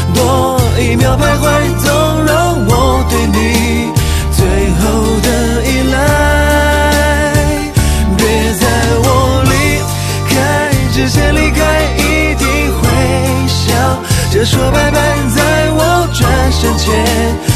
多一秒徘徊，纵容我对你最后的依赖。别在我离开之前离开，一定会笑着说拜拜，在我转身前